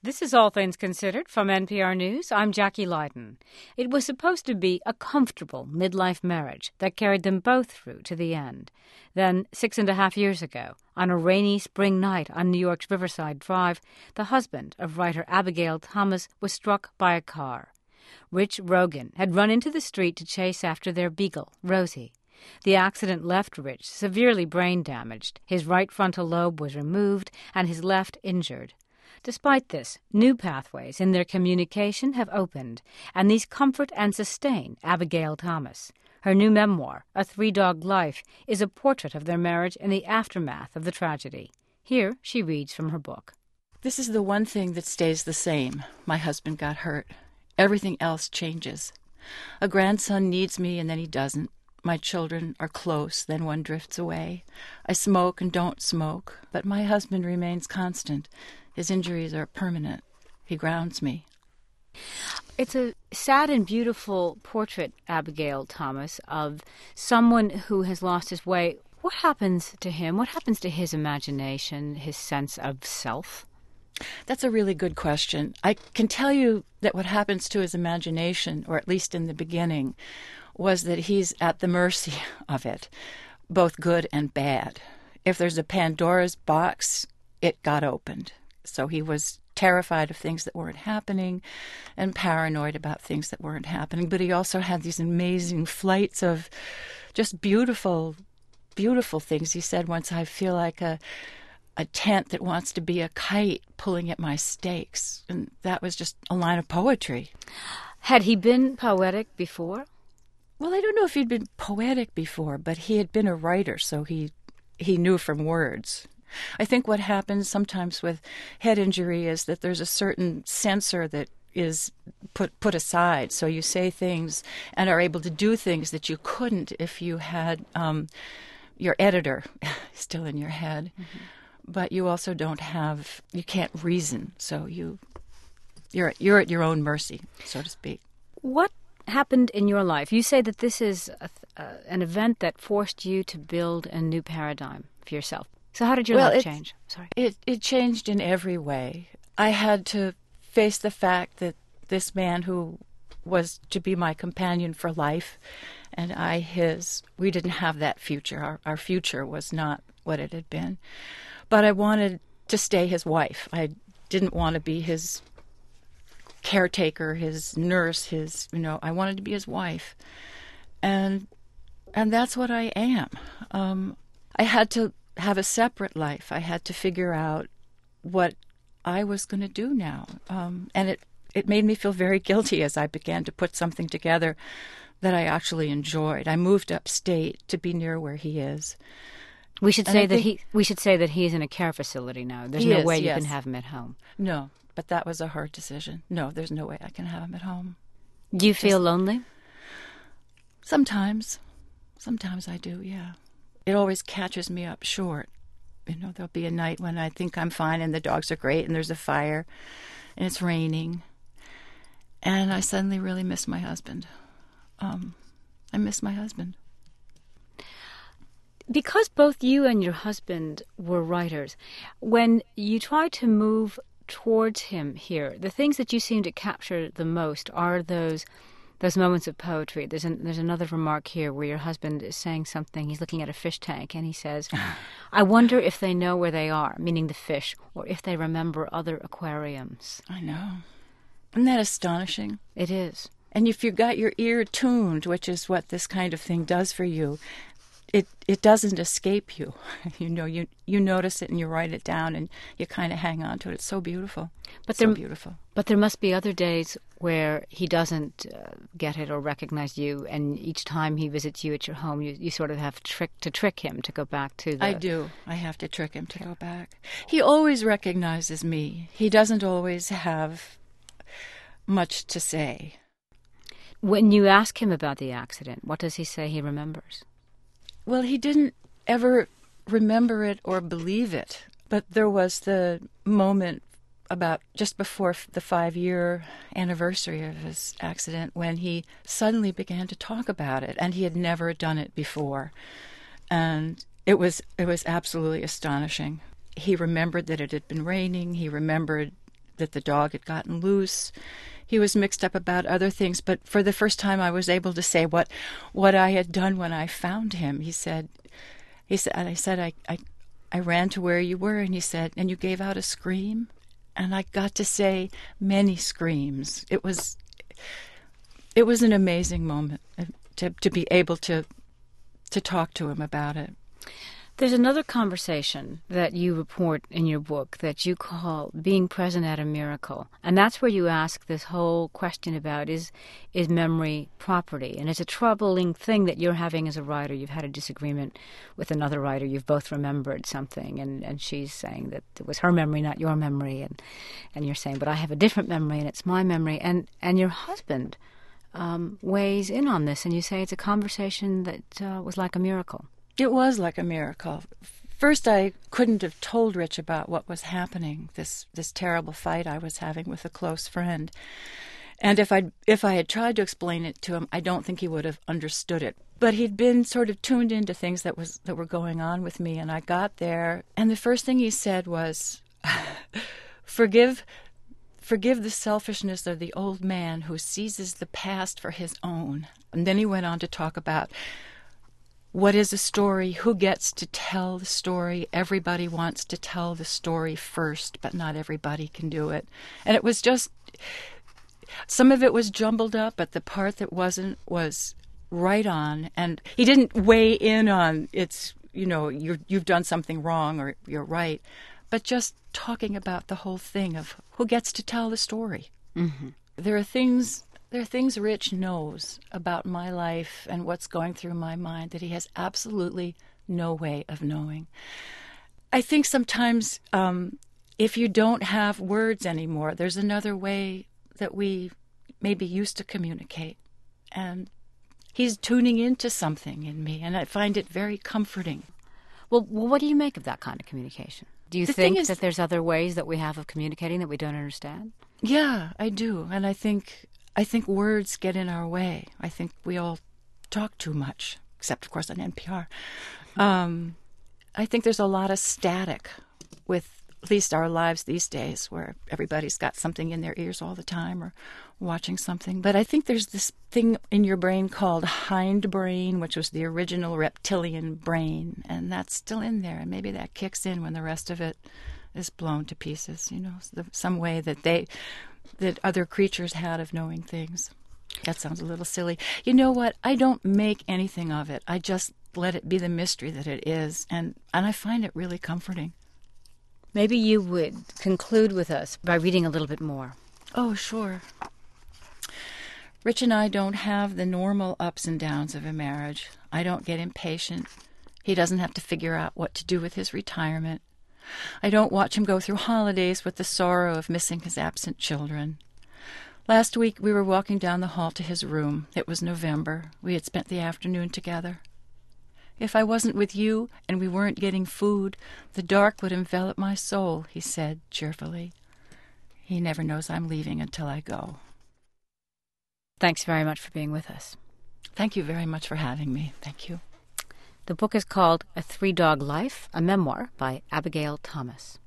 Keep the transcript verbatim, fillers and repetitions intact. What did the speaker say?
This is All Things Considered from N P R News. I'm Jackie Leiden. It was supposed to be a comfortable midlife marriage that carried them both through to the end. Then, six and a half years ago, on a rainy spring night on New York's Riverside Drive, the husband of writer Abigail Thomas was struck by a car. Rich Rogan had run into the street to chase after their beagle, Rosie. The accident left Rich severely brain damaged. His right frontal lobe was removed and his left injured. Despite this, new pathways in their communication have opened, and these comfort and sustain Abigail Thomas. Her new memoir, A Three-Dog Life, is a portrait of their marriage in the aftermath of the tragedy. Here she reads from her book. This is the one thing that stays the same. My husband got hurt. Everything else changes. A grandson needs me and then he doesn't. My children are close, then one drifts away. I smoke and don't smoke, but my husband remains constant. His injuries are permanent. He grounds me. It's a sad and beautiful portrait, Abigail Thomas, of someone who has lost his way. What happens to him? What happens to his imagination, his sense of self? That's a really good question. I can tell you that what happens to his imagination, or at least in the beginning, was that he's at the mercy of it, both good and bad. If there's a Pandora's box, it got opened. So he was terrified of things that weren't happening and paranoid about things that weren't happening. But he also had these amazing flights of just beautiful, beautiful things. He said once, I feel like a a tent that wants to be a kite pulling at my stakes. And that was just a line of poetry. Had he been poetic before? Well, I don't know if he'd been poetic before, but he had been a writer, so he he knew from words. I think what happens sometimes with head injury is that there's a certain censor that is put put aside. So you say things and are able to do things that you couldn't if you had um, your editor still in your head. Mm-hmm. But you also don't have, you can't reason. So you, you're, you're at your own mercy, so to speak. What happened in your life? You say that this is a, uh, an event that forced you to build a new paradigm for yourself. So how did your well, life change? Sorry. It it changed in every way. I had to face the fact that this man who was to be my companion for life and I his, we didn't have that future. Our, our future was not what it had been. But I wanted to stay his wife. I didn't want to be his caretaker, his nurse, his, you know, I wanted to be his wife. And and that's what I am. Um, I had to have a separate life. I had to figure out what I was going to do now. Um, and it, it made me feel very guilty as I began to put something together that I actually enjoyed. I moved upstate to be near where he is. We should say that he we should say that he's in a care facility now. There's no is, way you yes. can have him at home. No, but that was a hard decision. No, there's no way I can have him at home. Do you feel Just, lonely? Sometimes. Sometimes I do, yeah. It always catches me up short. You know, there'll be a night when I think I'm fine and the dogs are great and there's a fire and it's raining. And I suddenly really miss my husband. Um, I miss my husband. Because both you and your husband were writers, when you try to move towards him here, the things that you seem to capture the most are those those moments of poetry. There's an, there's another remark here where your husband is saying something. He's looking at a fish tank and he says, I wonder if they know where they are, meaning the fish, or if they remember other aquariums. I know. Isn't that astonishing? It is. And if you've got your ear tuned, which is what this kind of thing does for you, it it doesn't escape you. You know, you you notice it and you write it down and you kind of hang on to it. It's so beautiful. But so there, beautiful. But there must be other days where he doesn't uh, get it or recognize you, and each time he visits you at your home, you, you sort of have trick to trick him to go back to the... I do. I have to trick him to go back. He always recognizes me. He doesn't always have much to say. When you ask him about the accident, what does he say he remembers? Well, he didn't ever remember it or believe it, but there was the moment about just before the five-year anniversary of his accident when he suddenly began to talk about it, and he had never done it before. And it was it was absolutely astonishing. He remembered that it had been raining. He remembered that the dog had gotten loose. He was mixed up about other things, but for the first time I was able to say what what I had done when I found him. He said, he said, and I said, I, I, I ran to where you were, and he said, and you gave out a scream? And I got to say many screams. It was, it was an amazing moment to to be able to to talk to him about it. There's another conversation that you report in your book that you call being present at a miracle. And that's where you ask this whole question about is is memory property? And it's a troubling thing that you're having as a writer. You've had a disagreement with another writer. You've both remembered something, and, and she's saying that it was her memory, not your memory. And, and you're saying, but I have a different memory, and it's my memory. And, and your husband um, weighs in on this, and you say it's a conversation that uh, was like a miracle. It was like a miracle. First, I couldn't have told Rich about what was happening, this this terrible fight I was having with a close friend. And if I if I had tried to explain it to him, I don't think he would have understood it. But he'd been sort of tuned into things that was that were going on with me, and I got there, and the first thing he said was, "Forgive Forgive the selfishness of the old man who seizes the past for his own." And then he went on to talk about what is a story? Who gets to tell the story? Everybody wants to tell the story first, but not everybody can do it. And it was just, some of it was jumbled up, but the part that wasn't was right on. And he didn't weigh in on it's, you know, you're, you've done something wrong or you're right, but just talking about the whole thing of who gets to tell the story. Mm-hmm. There are things... There are things Rich knows about my life and what's going through my mind that he has absolutely no way of knowing. I think sometimes um, if you don't have words anymore, there's another way that we maybe used to communicate. And he's tuning into something in me, and I find it very comforting. Well, well what do you make of that kind of communication? Do you the think is, that there's other ways that we have of communicating that we don't understand? Yeah, I do. And I think... I think words get in our way. I think we all talk too much, except, of course, on N P R. Um, I think there's a lot of static with at least our lives these days, where everybody's got something in their ears all the time or watching something. But I think there's this thing in your brain called hindbrain, which was the original reptilian brain, and that's still in there. And maybe that kicks in when the rest of it is blown to pieces, you know, some way that they... that other creatures had of knowing things. That sounds a little silly. You know what? I don't make anything of it. I just let it be the mystery that it is, and, and I find it really comforting. Maybe you would conclude with us by reading a little bit more. Oh, sure. Rich and I don't have the normal ups and downs of a marriage. I don't get impatient. He doesn't have to figure out what to do with his retirement. I don't watch him go through holidays with the sorrow of missing his absent children. Last week we were walking down the hall to his room. It was November. We had spent the afternoon together. "If I wasn't with you and we weren't getting food, the dark would envelop my soul," he said cheerfully. He never knows I'm leaving until I go. Thanks very much for being with us. Thank you very much for having me. Thank you. The book is called A Three-Dog Life, a memoir by Abigail Thomas.